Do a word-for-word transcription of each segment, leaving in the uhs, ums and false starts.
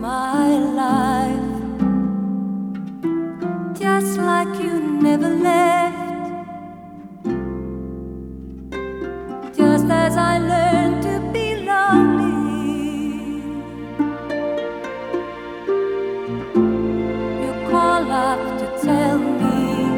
my life, just like you never left, just as I learned to be lonely. You call up to tell me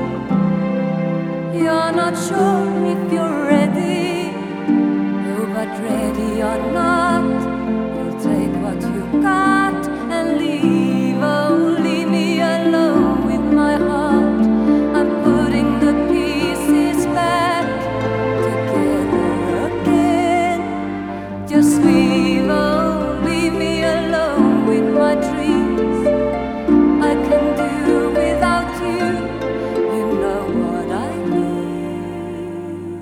you're not sure if you're ready. Oh, but ready or not, you'll take what you got and leave. Oh, leave me alone with my heart. I'm putting the pieces back together again. Just leave, oh, leave me alone with my dreams. I can do without you, you know what I need.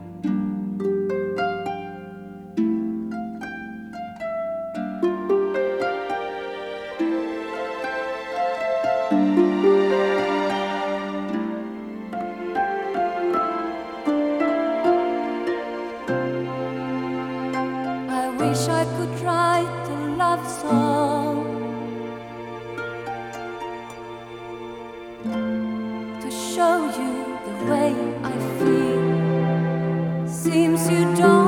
I wish I could write a love song to show you the way I feel. Seems you don't